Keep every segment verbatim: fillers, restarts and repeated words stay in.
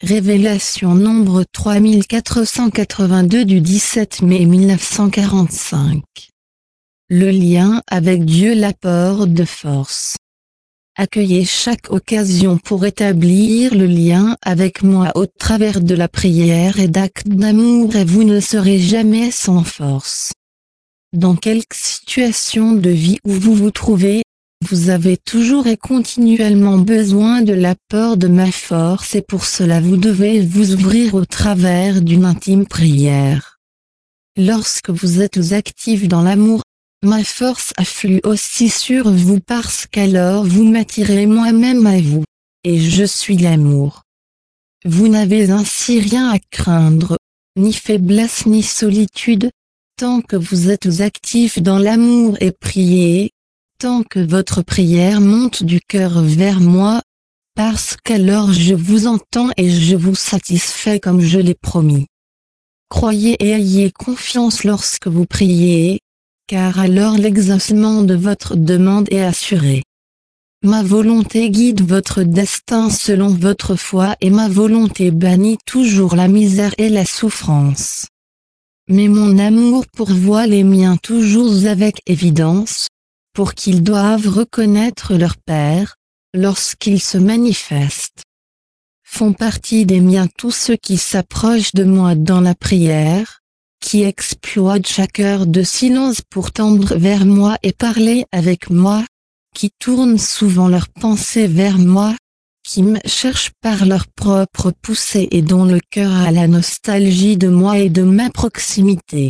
Révélation nombre trois mille quatre cent quatre-vingt-deux du dix-sept mai mille neuf cent quarante-cinq. Le lien avec Dieu, l'apport de force. Accueillez chaque occasion pour établir le lien avec moi au travers de la prière et d'actes d'amour, et vous ne serez jamais sans force. Dans quelque situation de vie où vous vous trouvez, vous avez toujours et continuellement besoin de l'apport de ma force, et pour cela vous devez vous ouvrir au travers d'une intime prière. Lorsque vous êtes actif dans l'amour, ma force afflue aussi sur vous, parce qu'alors vous m'attirez moi-même à vous, et je suis l'amour. Vous n'avez ainsi rien à craindre, ni faiblesse ni solitude, tant que vous êtes actif dans l'amour et priez, tant que votre prière monte du cœur vers moi, parce qu'alors je vous entends et je vous satisfais comme je l'ai promis. Croyez et ayez confiance lorsque vous priez, car alors l'exaucement de votre demande est assuré. Ma volonté guide votre destin selon votre foi, et ma volonté bannit toujours la misère et la souffrance. Mais mon amour pourvoit les miens toujours avec évidence, pour qu'ils doivent reconnaître leur Père, lorsqu'ils se manifestent. Font partie des miens tous ceux qui s'approchent de moi dans la prière, qui exploitent chaque heure de silence pour tendre vers moi et parler avec moi, qui tournent souvent leurs pensées vers moi, qui me cherchent par leur propre poussée et dont le cœur a la nostalgie de moi et de ma proximité.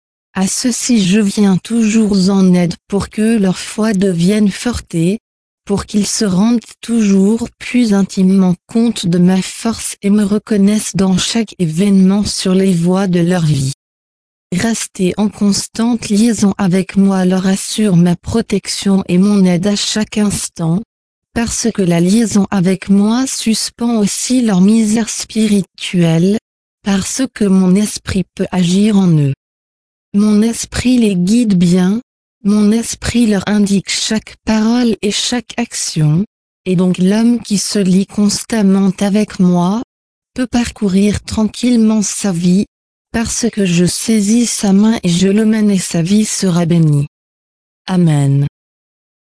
À ceux-ci je viens toujours en aide pour que leur foi devienne forte, pour qu'ils se rendent toujours plus intimement compte de ma force et me reconnaissent dans chaque événement sur les voies de leur vie. Rester en constante liaison avec moi leur assure ma protection et mon aide à chaque instant, parce que la liaison avec moi suspend aussi leur misère spirituelle, parce que mon esprit peut agir en eux. Mon esprit les guide bien, mon esprit leur indique chaque parole et chaque action, et donc l'homme qui se lie constamment avec moi, peut parcourir tranquillement sa vie, parce que je saisis sa main et je le mène et sa vie sera bénie. Amen.